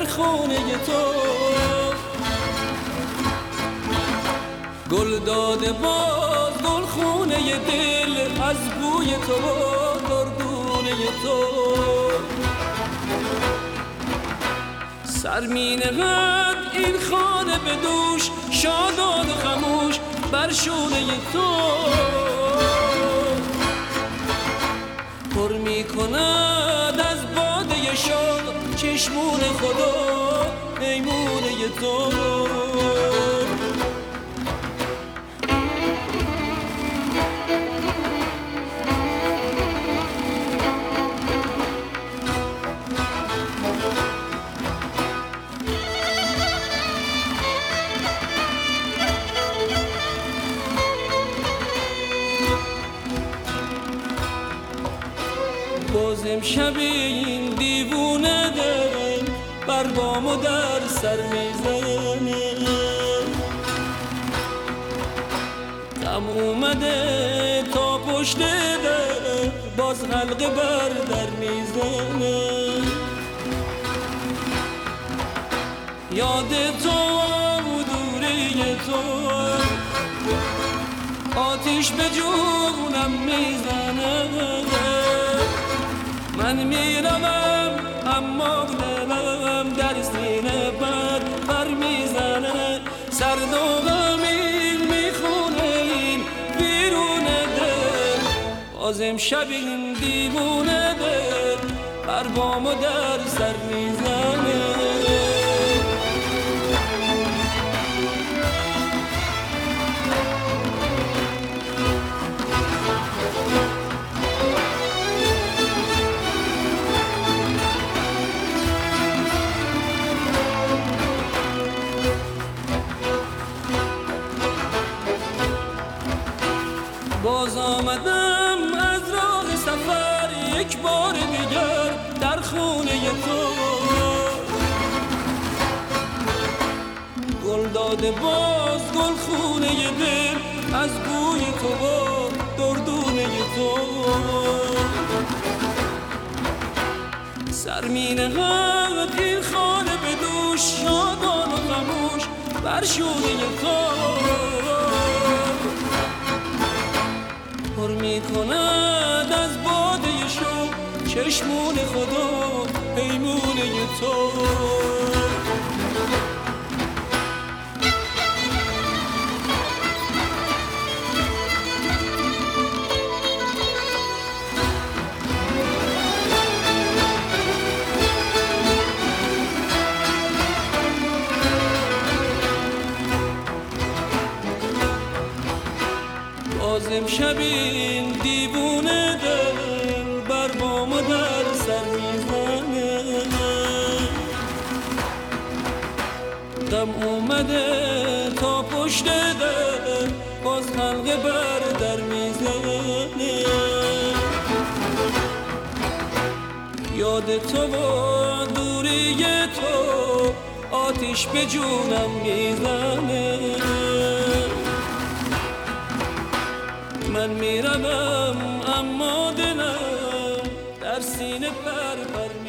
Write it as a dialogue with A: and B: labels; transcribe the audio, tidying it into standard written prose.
A: در خونه تو. گل داده باز گل خونه دل از بوی تو و دردونه تو. سر می نهد این خانه به دوش شادان و خموش بر شونه تو. پر می کند از باده شوق چشمون خدا پیمونه تو. باز امشب این دیوونه دل بر بام و در سر میزنه. غم اومده تا پشت در باز حلقه بر در میزنه. یاد تو و دوری تو آتیش به جونم میزنه. من میروم اما دلم در سینه بر میزنه. سرد و غمین میخونه این بیرون دل. باز امشب این دیوونه دل بر بام و در سر میزنه. باز آمدم از راه سفر یک بار دیگر در خونه تو. گل داده باز گل خونه دل از بوی تو و دردونه تو. سر می نهد این خانه به دوش شادان و خموش بر شونه تو. پر می کند از باده شو چشمون خدا پیمونه تو. باز امشب این دیوونه دل بر بام و در سر میزنه. غم اومده تا پشت در باز حلقه بر در میزنه. یاد تو و دوری تو آتیش به جونم میزنه. من میروم اما دلم در سینه پر